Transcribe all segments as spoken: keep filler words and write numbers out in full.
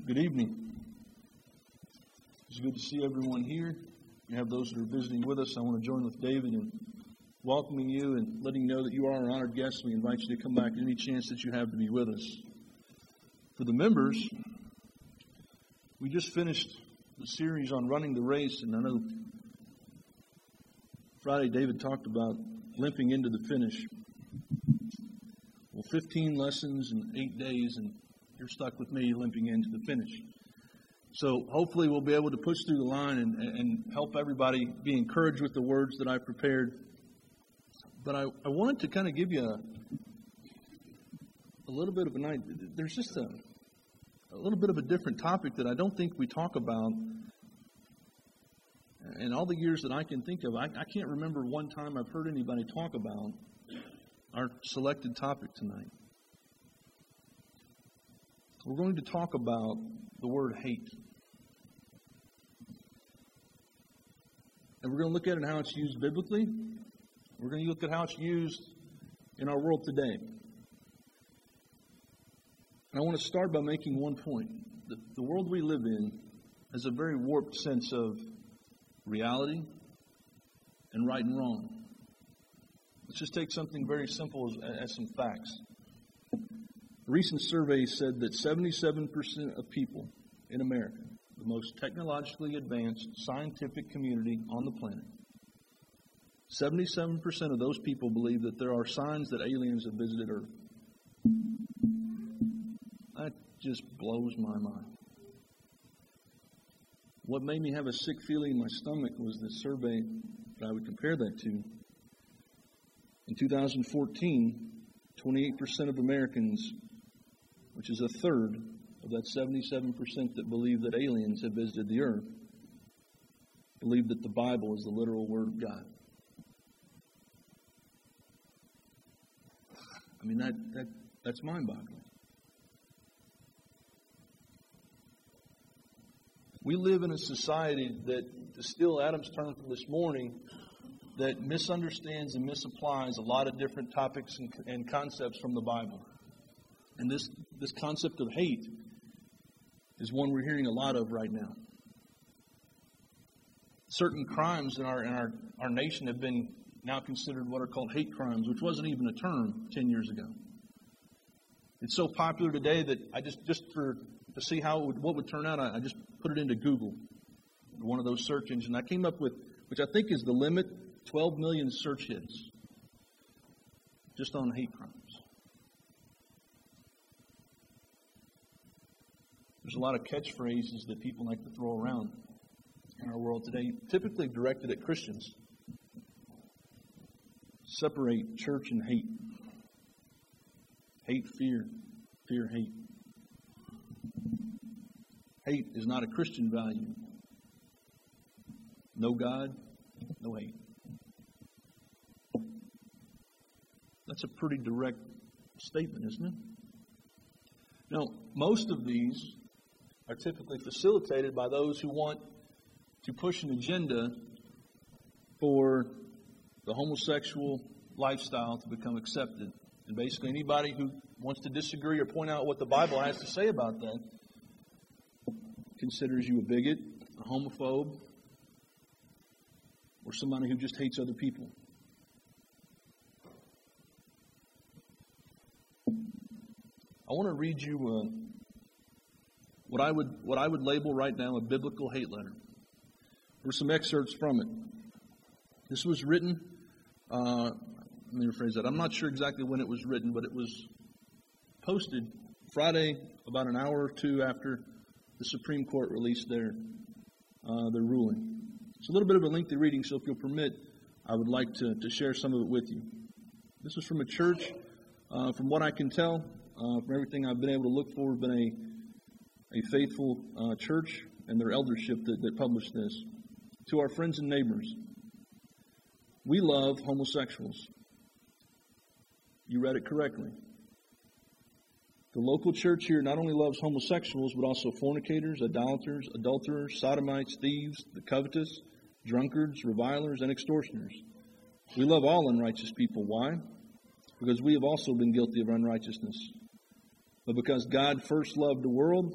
Good evening. It's good to see everyone here. You have those that are visiting with us. I want to join with David in welcoming you and letting you know that you are our honored guest. We invite you to come back any chance that you have to be with us. For the members, we just finished the series on running the race, and I know Friday David talked about limping into the finish. Well, fifteen lessons in eight days, and you're stuck with me limping into the finish. So hopefully we'll be able to push through the line and, and help everybody be encouraged with the words that I prepared. But I, I wanted to kind of give you a, a little bit of an idea. There's just a, a little bit of a different topic that I don't think we talk about. In all the years that I can think of, I, I can't remember one time I've heard anybody talk about our selected topic tonight. We're going to talk about the word hate. And we're going to look at it and how it's used biblically. We're going to look at how it's used in our world today. And I want to start by making one point. The, the world we live in has a very warped sense of reality and right and wrong. Let's just take something very simple as, as some facts. A recent survey said that seventy-seven percent of people in America, the most technologically advanced scientific community on the planet, seventy-seven percent of those people believe that there are signs that aliens have visited Earth. That just blows my mind. What made me have a sick feeling in my stomach was the survey that I would compare that to. In two thousand fourteen, twenty-eight percent of Americans, which is a third of that seventy-seven percent that believe that aliens have visited the earth, believe that the Bible is the literal Word of God. I mean, that, that that's mind-boggling. We live in a society that, to steal Adam's term from this morning, that misunderstands and misapplies a lot of different topics and, and concepts from the Bible. And this, this concept of hate is one we're hearing a lot of right now. Certain crimes in our in our, our nation have been now considered what are called hate crimes, which wasn't even a term ten years ago. It's so popular today that I just, just for to see how it would, what would turn out, I, I just put it into Google, one of those search engines. I came up with, which I think is the limit, twelve million search hits just on hate crimes. There's a lot of catchphrases that people like to throw around in our world today, typically directed at Christians. Separate church and hate. Hate, fear. Fear, hate. Hate is not a Christian value. No God, no hate. That's a pretty direct statement, isn't it? Now, most of these are typically facilitated by those who want to push an agenda for the homosexual lifestyle to become accepted. And basically anybody who wants to disagree or point out what the Bible has to say about that considers you a bigot, a homophobe, or somebody who just hates other people. I want to read you uh, what I would what I would label right now a biblical hate letter. There's some excerpts from it. This was written, uh, let me rephrase that. I'm not sure exactly when it was written, but it was posted Friday about an hour or two after the Supreme Court released their uh, their ruling. It's a little bit of a lengthy reading, so if you'll permit, I would like to, to share some of it with you. This was from a church, uh, from what I can tell, uh, from everything I've been able to look for, been a a faithful uh, church and their eldership that, that published this. To our friends and neighbors, we love homosexuals. You read it correctly. The local church here not only loves homosexuals, but also fornicators, idolaters, adulterers, sodomites, thieves, the covetous, drunkards, revilers, and extortioners. We love all unrighteous people. Why? Because we have also been guilty of unrighteousness. But because God first loved the world,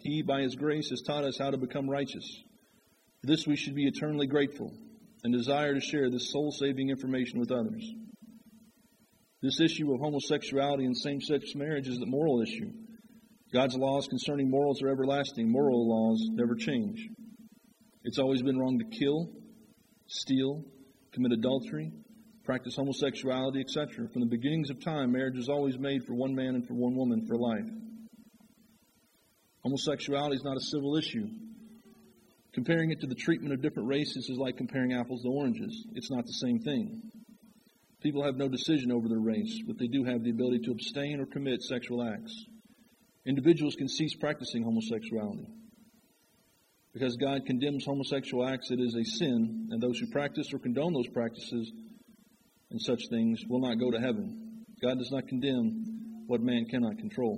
He, by His grace, has taught us how to become righteous. For this we should be eternally grateful and desire to share this soul-saving information with others. This issue of homosexuality and same-sex marriage is a moral issue. God's laws concerning morals are everlasting. Moral laws never change. It's always been wrong to kill, steal, commit adultery, practice homosexuality, et cetera. From the beginnings of time, marriage was always made for one man and for one woman for life. Homosexuality is not a civil issue. Comparing it to the treatment of different races is like comparing apples to oranges. It's not the same thing. People have no decision over their race, but they do have the ability to abstain or commit sexual acts. Individuals can cease practicing homosexuality. Because God condemns homosexual acts, it is a sin, and those who practice or condone those practices and such things will not go to heaven. God does not condemn what man cannot control.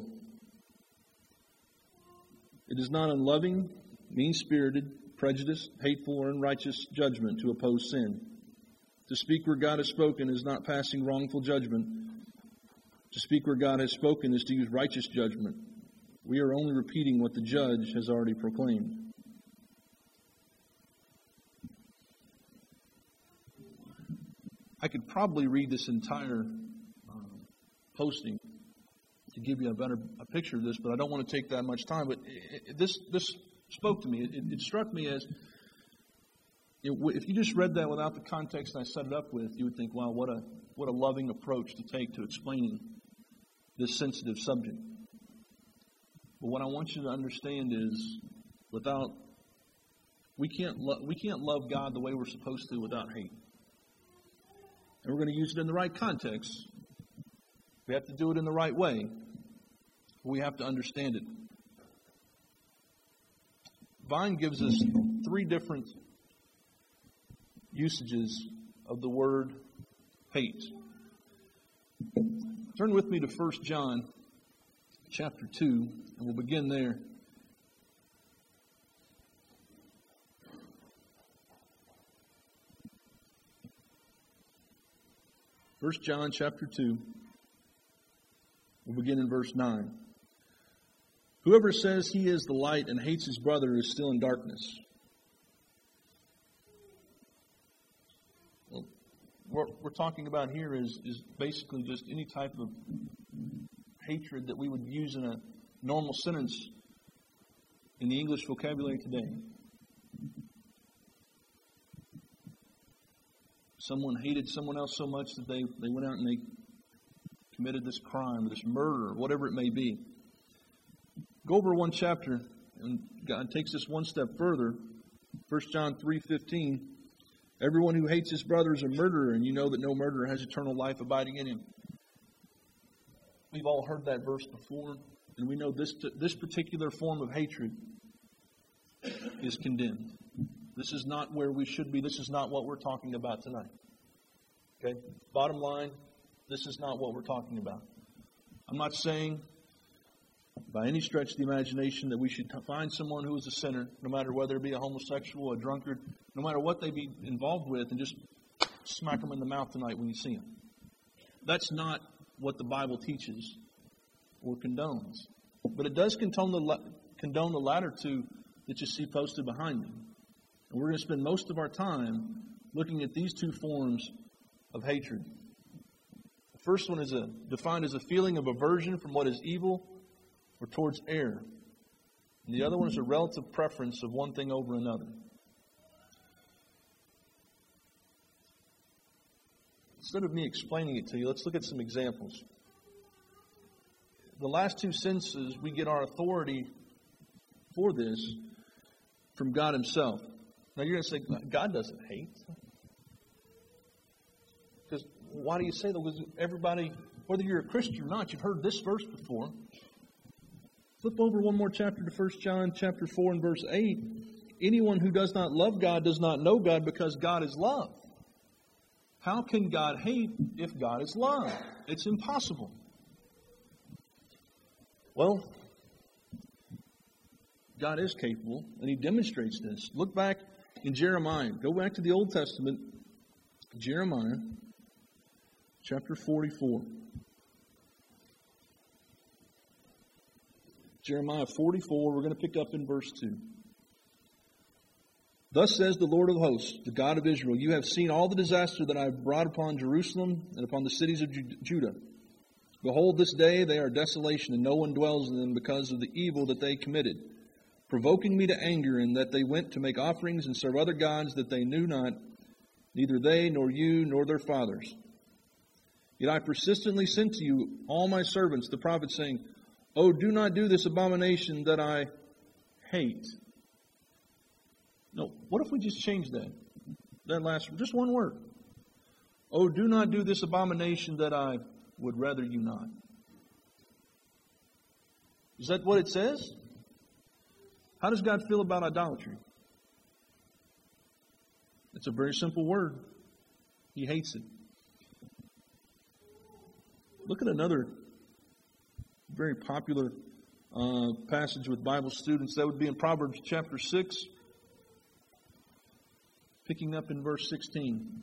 It is not unloving, mean-spirited, prejudiced, hateful, or unrighteous judgment to oppose sin. To speak where God has spoken is not passing wrongful judgment. To speak where God has spoken is to use righteous judgment. We are only repeating what the judge has already proclaimed. I could probably read this entire uh, posting to give you a better a picture of this, but I don't want to take that much time. But it, it, this this spoke to me. It, it struck me as, it, if you just read that without the context I set it up with, you would think, wow, what a what a loving approach to take to explaining this sensitive subject. But what I want you to understand is, without we can't lo- we can't love God the way we're supposed to without hate. And we're going to use it in the right context. We have to do it in the right way. We have to understand it. Vine gives us three different usages of the word hate. Turn with me to First John chapter two, and we'll begin there. First John chapter two, we'll begin in verse nine. Whoever says he is the light and hates his brother is still in darkness. Well, what we're talking about here is, is basically just any type of hatred that we would use in a normal sentence in the English vocabulary today. Someone hated someone else so much that they, they went out and they committed this crime, this murder, whatever it may be. Go over one chapter, and God takes us one step further. First John three fifteen. Everyone who hates his brother is a murderer, and you know that no murderer has eternal life abiding in him. We've all heard that verse before, and we know this this particular form of hatred is condemned. This is not where we should be. This is not what we're talking about tonight. Okay? Bottom line, this is not what we're talking about. I'm not saying by any stretch of the imagination that we should find someone who is a sinner, no matter whether it be a homosexual, a drunkard, no matter what they be involved with, and just smack them in the mouth tonight when you see them. That's not what the Bible teaches or condones. But it does condone the, condone the latter two that you see posted behind me. And we're going to spend most of our time looking at these two forms of hatred. The first one is a, defined as a feeling of aversion from what is evil or towards error. And the other one is a relative preference of one thing over another. Instead of me explaining it to you, let's look at some examples. The last two sentences, we get our authority for this from God Himself. Now you're going to say, God doesn't hate. Because why do you say that? Because everybody, whether you're a Christian or not, you've heard this verse before. Flip over one more chapter to First John chapter four and verse eight. Anyone who does not love God does not know God, because God is love. How can God hate if God is love? It's impossible. Well, God is capable, and He demonstrates this. Look back in Jeremiah. Go back to the Old Testament. Jeremiah chapter forty-four. Jeremiah forty-four, we're going to pick up in verse two. Thus says the Lord of hosts, the God of Israel, you have seen all the disaster that I have brought upon Jerusalem and upon the cities of Judah. Behold, this day they are desolation, and no one dwells in them because of the evil that they committed, provoking me to anger, in that they went to make offerings and serve other gods that they knew not, neither they, nor you, nor their fathers. Yet I persistently sent to you all my servants, the prophets, saying, Oh, do not do this abomination that I hate. No, what if we just change that? That last, just one word. Oh, do not do this abomination that I would rather you not. Is that what it says? How does God feel about idolatry? It's a very simple word. He hates it. Look at another very popular uh, passage with Bible students. That would be in Proverbs chapter six, picking up in verse sixteen.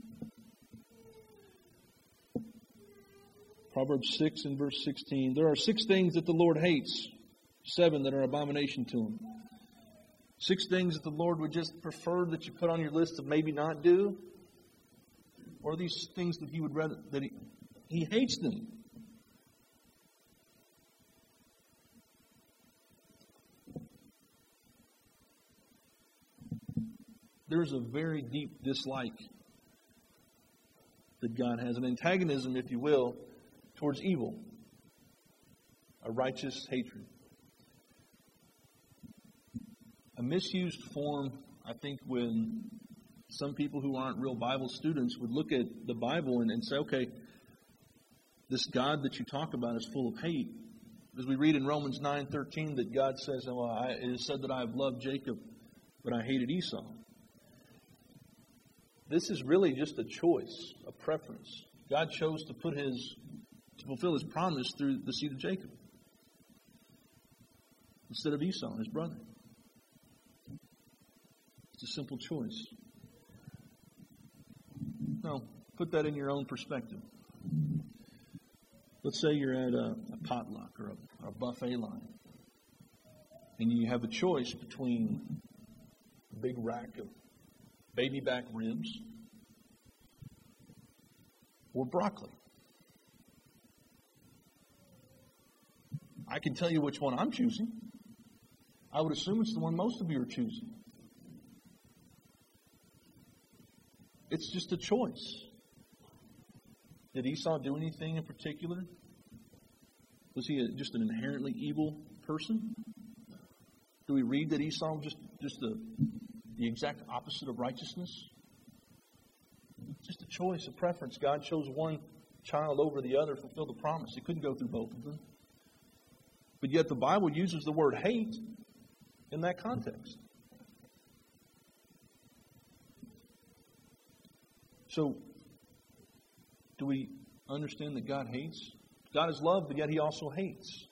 Proverbs six and verse sixteen. There are six things that the Lord hates, seven that are abomination to Him. Six things that the Lord would just prefer that you put on your list of maybe not do, or these things that He would rather, that He, he hates them. There's a very deep dislike that God has, an antagonism, if you will, towards evil, a righteous hatred. A misused form, I think, when some people who aren't real Bible students would look at the Bible and, and say, okay, this God that you talk about is full of hate. As we read in Romans nine thirteen that God says, oh, I, it is said that I have loved Jacob, but I hated Esau. This is really just a choice, a preference. God chose to put his, to fulfill His promise through the seed of Jacob instead of Esau, his brother. It's a simple choice. Now, put that in your own perspective. Let's say you're at a, a potluck or a, or a buffet line, and you have a choice between a big rack of baby back ribs or broccoli. I can tell you which one I'm choosing. I would assume it's the one most of you are choosing. It's just a choice. Did Esau do anything in particular? Was he a, just an inherently evil person? Do we read that Esau was just, just the, the exact opposite of righteousness? Just a choice, a preference. God chose one child over the other to fulfill the promise. He couldn't go through both of them. But yet the Bible uses the word hate in that context. So, do we understand that God hates? God is love, but yet He also hates.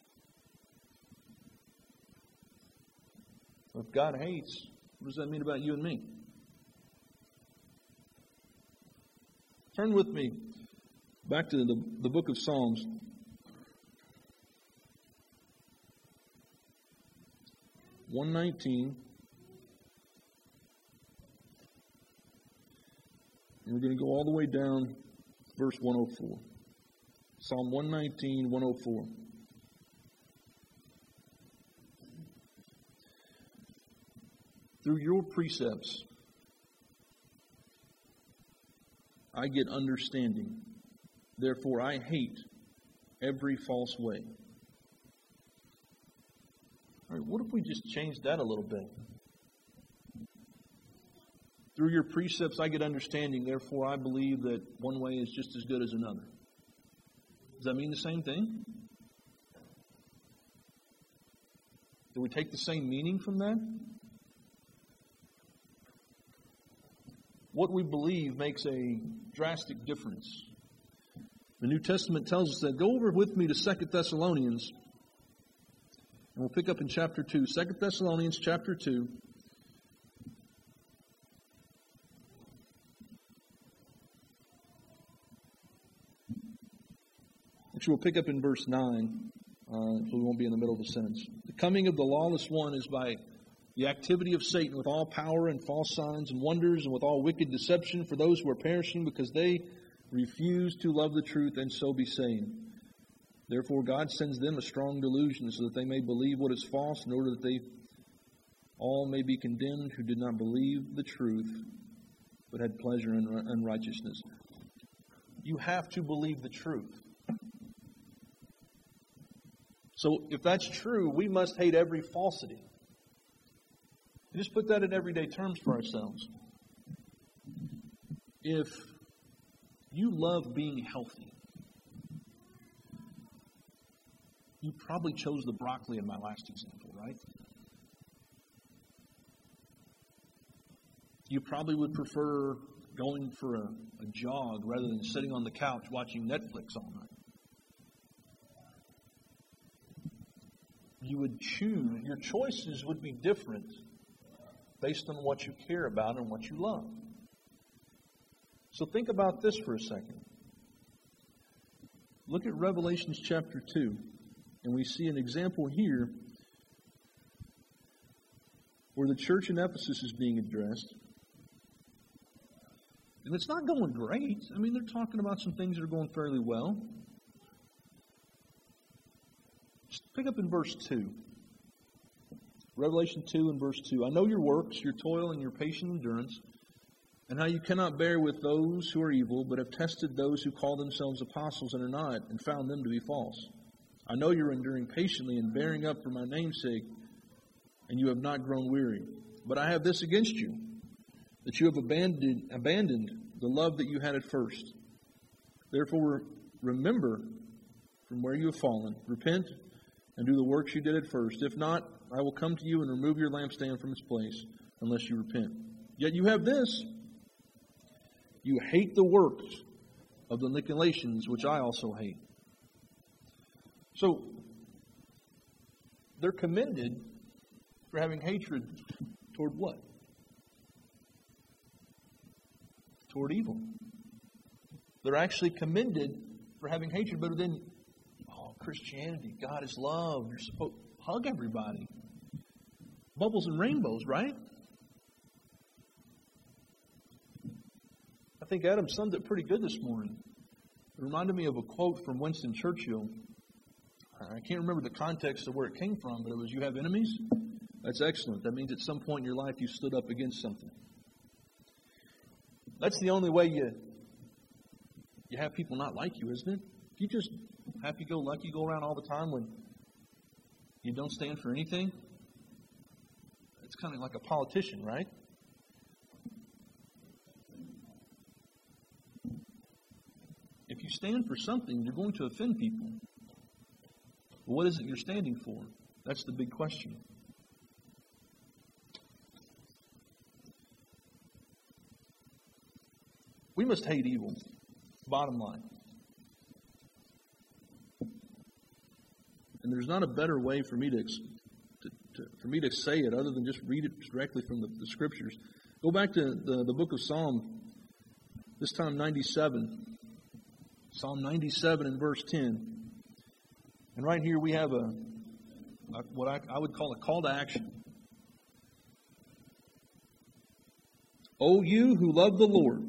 So if God hates, what does that mean about you and me? Turn with me back to the, the book of Psalms. one nineteen. And we're going to go all the way down verse one oh four. Psalm one nineteen, one oh four. Through your precepts, I get understanding. Therefore, I hate every false way. All right, what if we just changed that a little bit? Through your precepts, I get understanding. Therefore, I believe that one way is just as good as another. Does that mean the same thing? Do we take the same meaning from that? What we believe makes a drastic difference. The New Testament tells us that. Go over with me to Second Thessalonians. And we'll pick up in chapter two. Second Thessalonians chapter two. Actually, we'll pick up in verse nine. Uh, so we won't be in the middle of the sentence. The coming of the lawless one is by the activity of Satan with all power and false signs and wonders and with all wicked deception for those who are perishing because they refuse to love the truth and so be saved. Therefore God sends them a strong delusion so that they may believe what is false in order that they all may be condemned who did not believe the truth but had pleasure in unrighteousness. You have to believe the truth. So if that's true, we must hate every falsity. Just put that in everyday terms for ourselves. If you love being healthy, you probably chose the broccoli in my last example, right? You probably would prefer going for a, a jog rather than sitting on the couch watching Netflix all night. You would choose, your choices would be different based on what you care about and what you love. So think about this for a second. Look at Revelation chapter two, and we see an example here where the church in Ephesus is being addressed. And it's not going great. I mean, they're talking about some things that are going fairly well. Just pick up in verse two. Revelation two and verse two. I know your works, your toil, and your patient endurance, and how you cannot bear with those who are evil, but have tested those who call themselves apostles and are not, and found them to be false. I know you're enduring patiently and bearing up for my name's sake, and you have not grown weary. But I have this against you, that you have abandoned, abandoned the love that you had at first. Therefore, remember from where you have fallen. Repent and do the works you did at first. If not, I will come to you and remove your lampstand from its place, unless you repent. Yet you have this. You hate the works of the Nicolaitans, which I also hate. So, they're commended for having hatred toward what? Toward evil. They're actually commended for having hatred, but then, oh, Christianity, God is love. You're supposed to hug everybody. Bubbles and rainbows, right? I think Adam summed it pretty good this morning. It reminded me of a quote from Winston Churchill. I can't remember the context of where it came from, but it was, you have enemies? That's excellent. That means at some point in your life you stood up against something. That's the only way you you have people not like you, isn't it? If you just happy-go-lucky go around all the time when you don't stand for anything, it's kind of like a politician, right? If you stand for something, you're going to offend people. But what is it you're standing for? That's the big question. We must hate evil. Bottom line. And there's not a better way for me to, to, to for me to say it other than just read it directly from the, the Scriptures. Go back to the, the book of Psalm, this time ninety-seven. Psalm ninety-seven and verse ten. And right here we have a, a what I, I would call a call to action. O you who love the Lord,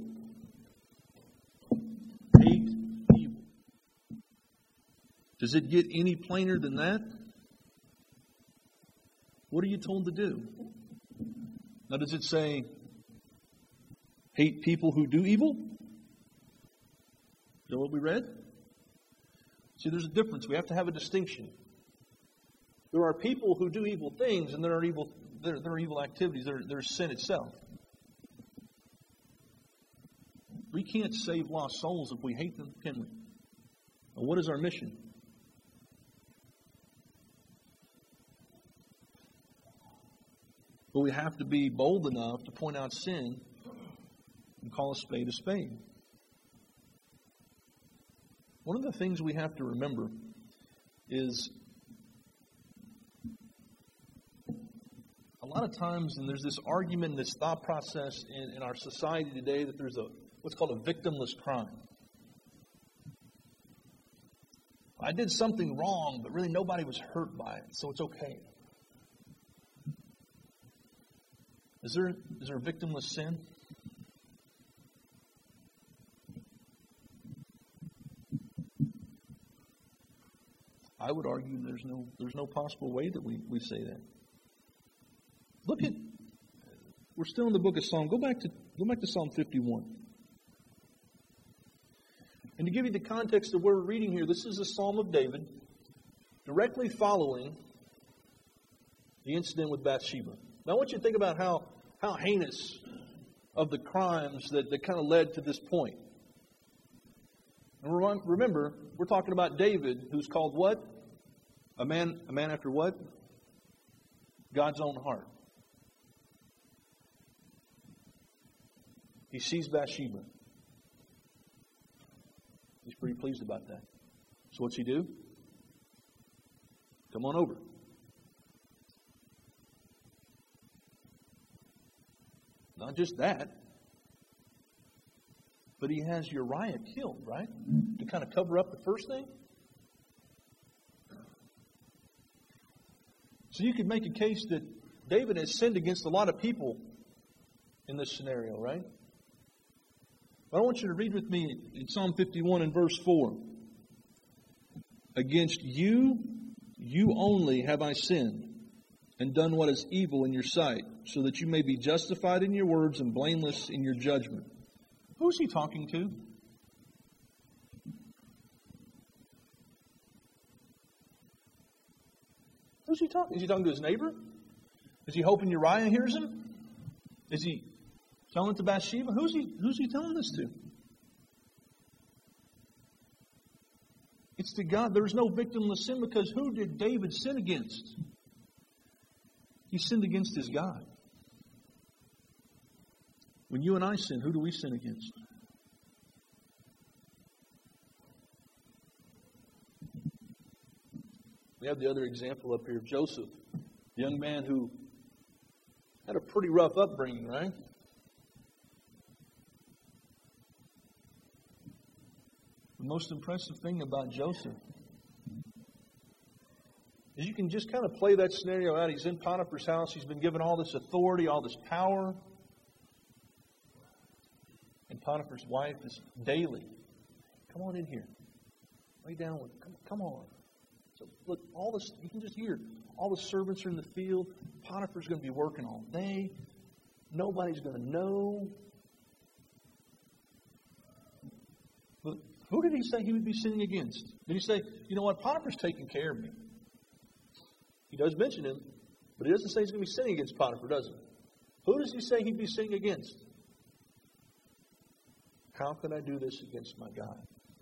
hate evil. Does it get any plainer than that? What are you told to do? Now, does it say, hate people who do evil? Is that what we read? See, there's a difference. We have to have a distinction. There are people who do evil things, and there are evil, there, there are evil activities. There, there's sin itself. We can't save lost souls if we hate them, can we? Well, what is our mission? But we have to be bold enough to point out sin and call a spade a spade. One of the things we have to remember is a lot of times, and there's this argument, this thought process in, in our society today that there's a what's called a victimless crime. I did something wrong, but really nobody was hurt by it, so it's okay. Is there, is there a victimless sin? I would argue there's no there's no possible way that we, we say that. Look at, we're still in the book of Psalm. Go back to go back to Psalm fifty-one. And to give you the context of where we're reading here, this is a Psalm of David, directly following the incident with Bathsheba. Now I want you to think about how, how heinous of the crimes that, that kind of led to this point. And remember, we're talking about David, who's called what? A man, a man after what? God's own heart. He sees Bathsheba. He's pretty pleased about that. So what's he do? Come on over. Not just that, but he has Uriah killed, right? To kind of cover up the first thing. So you could make a case that David has sinned against a lot of people in this scenario, right? But I want you to read with me in Psalm fifty-one and verse four. Against you, you only have I sinned, and done what is evil in your sight, so that you may be justified in your words and blameless in your judgment. Who's he talking to? Who's he talking? Is he talking to his neighbor? Is he hoping Uriah hears him? Is he telling it to Bathsheba? Who's he, who's he telling this to? It's to God. There's no victimless sin, because who did David sin against? He sinned against his God. When you and I sin, who do we sin against? We have the other example up here of Joseph, the young man who had a pretty rough upbringing, right? The most impressive thing about Joseph is you can just kind of play that scenario out. He's in Potiphar's house. He's been given all this authority, all this power. And Potiphar's wife is daily, come on in here. Lay down with him. Come, come on. So look, all this, you can just hear, all the servants are in the field. Potiphar's going to be working all day. Nobody's going to know. But who did he say he would be sinning against? Did he say, you know what, Potiphar's taking care of me? He does mention him, but he doesn't say he's going to be sinning against Potiphar, does he? Who does he say he'd be sinning against? How can I do this against my God?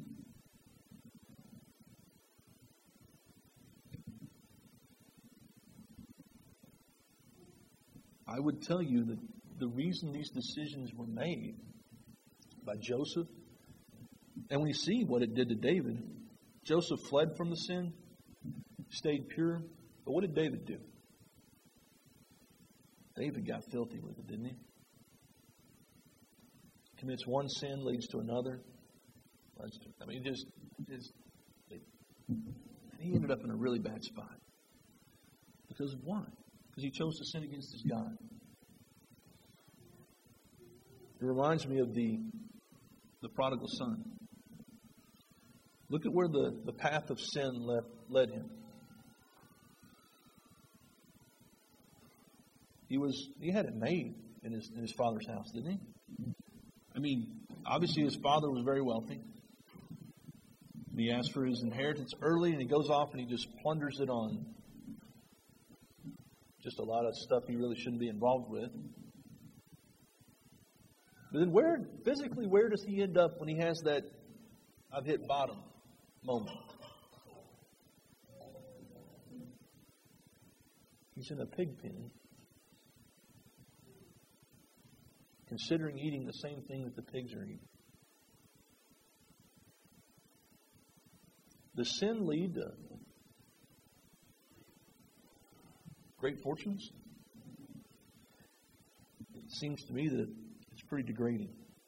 I would tell you that the reason these decisions were made by Joseph, and we see what it did to David. Joseph fled from the sin, stayed pure. But what did David do? David got filthy with it, didn't he? Commits one sin, leads to another. I mean, just, just he ended up in a really bad spot. Because of why? Because he chose to sin against his God. It reminds me of the, the prodigal son. Look at where the, the path of sin led, led him. He was he had it made in his in his father's house, didn't he? I mean, obviously his father was very wealthy. He asked for his inheritance early, and he goes off and he just plunders it on just a lot of stuff he really shouldn't be involved with. But then where, physically, where does he end up when he has that I've hit bottom moment? He's in a pig pen, considering eating the same thing that the pigs are eating. Does sin lead to great fortunes? It seems to me that it's pretty degrading.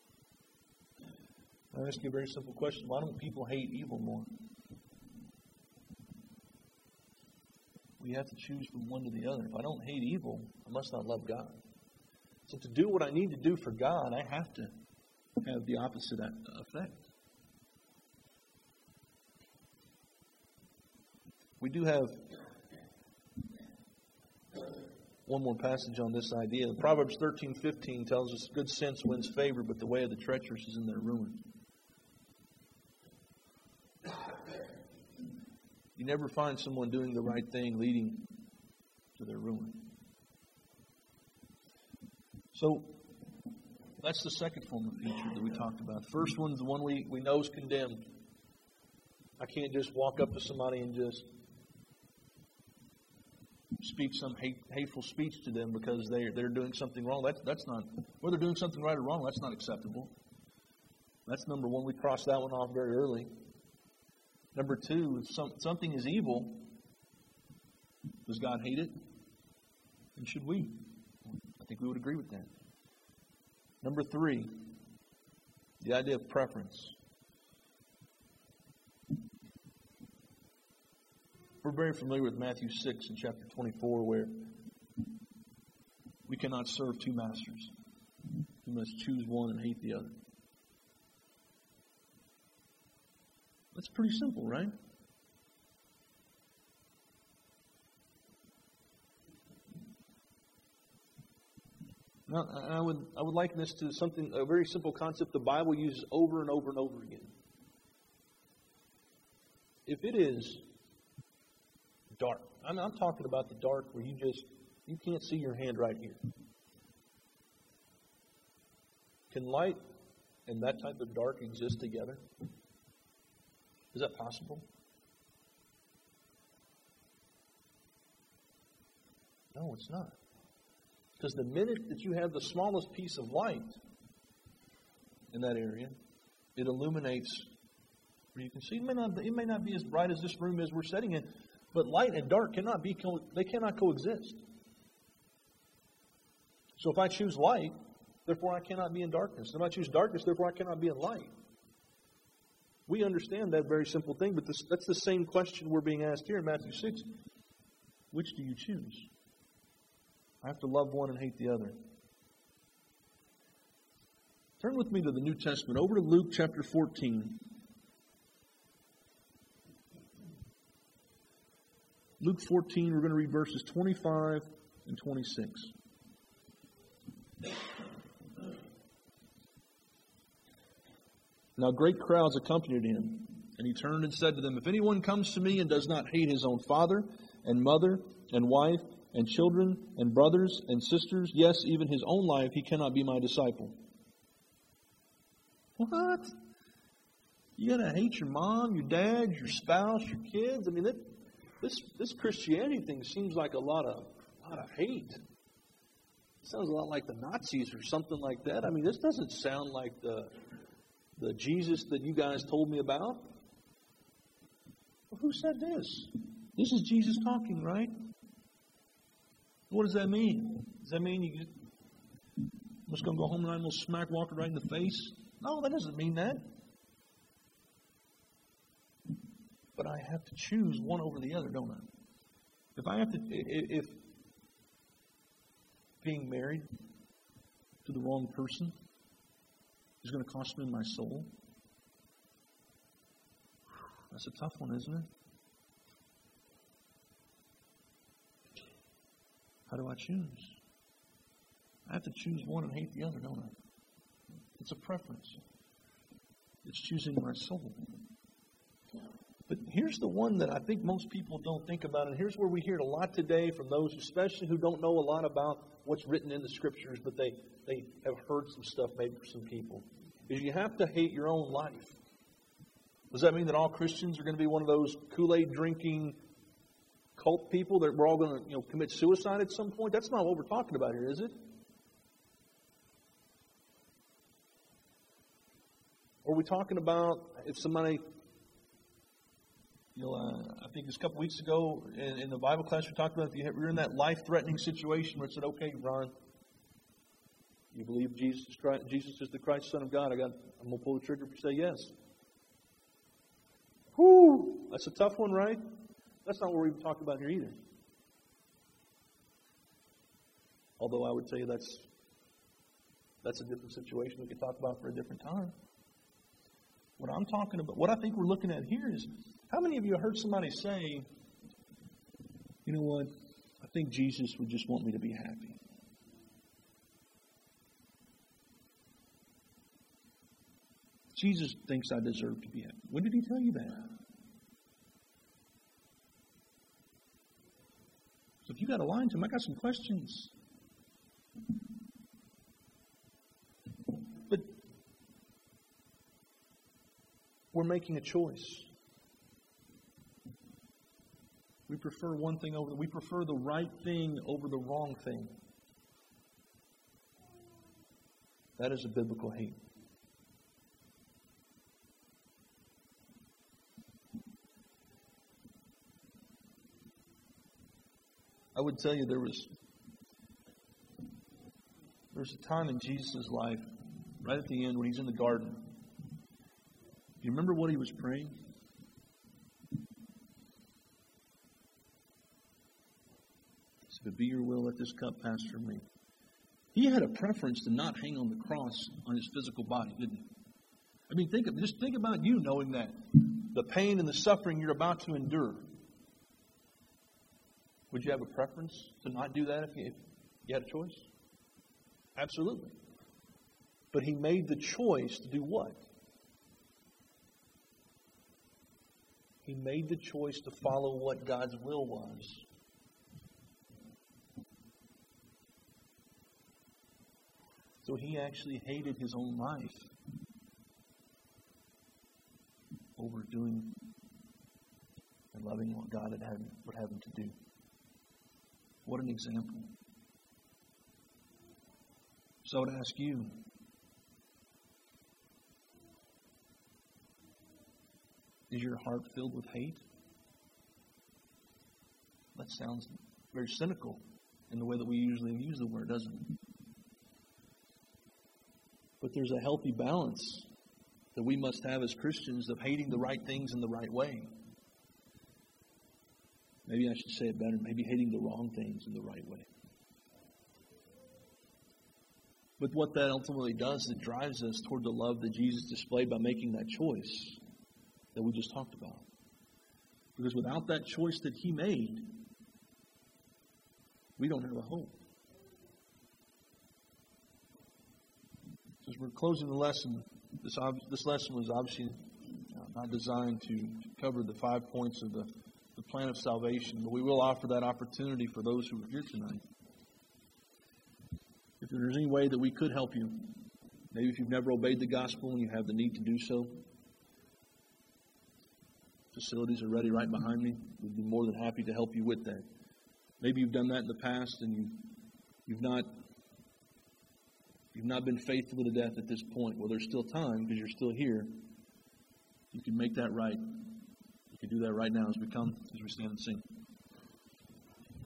I'll ask you a very simple question. Why don't people hate evil more? We have to choose from one to the other. If I don't hate evil, I must not love God. So to do what I need to do for God, I have to have the opposite effect. We do have one more passage on this idea. Proverbs thirteen fifteen tells us, good sense wins favor, but the way of the treacherous is in their ruin. You never find someone doing the right thing leading to their ruin. So, that's the second form of feature that we talked about. First one's the one we, we know is condemned. I can't just walk up to somebody and just speak some hate, hateful speech to them because they, they're doing something wrong. That's, that's not, whether they're doing something right or wrong, that's not acceptable. That's number one. We crossed that one off very early. Number two, if some, something is evil, does God hate it? And should we? I think we would agree with that. Number three, the idea of preference. We're very familiar with Matthew six and chapter twenty-four, where we cannot serve two masters. We must choose one and hate the other. That's pretty simple, right? Now, I would I would liken this to something, a very simple concept the Bible uses over and over and over again. If it is dark, I'm, I'm talking about the dark where you just, you can't see your hand right here. Can light and that type of dark exist together? Is that possible? No, it's not. Because the minute that you have the smallest piece of light in that area, it illuminates where you can see. It may not, it may not be as bright as this room is we're sitting in, but light and dark cannot be, they cannot coexist. So if I choose light, therefore I cannot be in darkness. If I choose darkness, therefore I cannot be in light. We understand that very simple thing, but this, that's the same question we're being asked here in Matthew six. Which do you choose? I have to love one and hate the other. Turn with me to the New Testament, over to Luke chapter fourteen. Luke fourteen, we're going to read verses twenty-five and twenty-six. Now great crowds accompanied him, and he turned and said to them, if anyone comes to me and does not hate his own father and mother and wife and children and brothers and sisters, yes, even his own life, he cannot be my disciple. What? You got to hate your mom, your dad, your spouse, your kids? I mean, that, this this Christianity thing seems like a lot of a lot of hate. It sounds a lot like the Nazis or something like that. I mean, this doesn't sound like the the Jesus that you guys told me about. Well, who said this? This is Jesus talking, right? What does that mean? Does that mean you I'm just going to go home and I'm going to smack Walker right in the face? No, that doesn't mean that. But I have to choose one over the other, don't I? If I have to, if being married to the wrong person is going to cost me my soul, that's a tough one, isn't it? How do I choose? I have to choose one and hate the other, don't I? It's a preference. It's choosing my soul. But here's the one that I think most people don't think about, and here's where we hear it a lot today from those, especially who don't know a lot about what's written in the Scriptures, but they, they have heard some stuff maybe from some people, is you have to hate your own life. Does that mean that all Christians are going to be one of those Kool-Aid drinking cult people that we're all going to, you know, commit suicide at some point? That's not what we're talking about here, is it? Or are we talking about if somebody, you know, uh, I think it's a couple weeks ago in, in the Bible class we talked about if you're in that life-threatening situation where it said, okay, Ron, you believe Jesus is, Christ, Jesus is the Christ, Son of God, I got, I'm going to pull the trigger if you say yes. Whew, that's a tough one, right? That's not what we're even talking about here either. Although I would tell you that's That's a different situation we could talk about for a different time. What I'm talking about, what I think we're looking at here is, how many of you heard somebody say, you know what, I think Jesus would just want me to be happy. Jesus thinks I deserve to be happy. When did he tell you that? So if you got a line to him, I got some questions. But we're making a choice. We prefer one thing over the, we prefer the right thing over the wrong thing. That is a biblical hate. I would tell you there was there was a time in Jesus' life, right at the end when he's in the garden. Do you remember what he was praying? If it be your will, let this cup pass from me. He had a preference to not hang on the cross on his physical body, didn't he? I mean, think of just think about you knowing that. The pain and the suffering you're about to endure. Would you have a preference to not do that if you, if you had a choice? Absolutely. But he made the choice to do what? He made the choice to follow what God's will was. So he actually hated his own life over doing and loving what God had had, would have him to do. What an example. So I would ask you, is your heart filled with hate? That sounds very cynical in the way that we usually use the word, doesn't it? But there's a healthy balance that we must have as Christians of hating the right things in the right way. Maybe I should say it better. Maybe hating the wrong things in the right way. But what that ultimately does, it drives us toward the love that Jesus displayed by making that choice that we just talked about. Because without that choice that he made, we don't have a hope. As we're closing the lesson, this, this lesson was obviously not designed to cover the five points of the the plan of salvation, but we will offer that opportunity for those who are here tonight. If there's any way that we could help you, maybe if you've never obeyed the gospel and you have the need to do so, facilities are ready right behind me. We'd be more than happy to help you with that. Maybe you've done that in the past and you, you've not you've not been faithful to the death at this point. Well, there's still time because you're still here. You can make that right. You can do that right now as we come, as we stand and sing.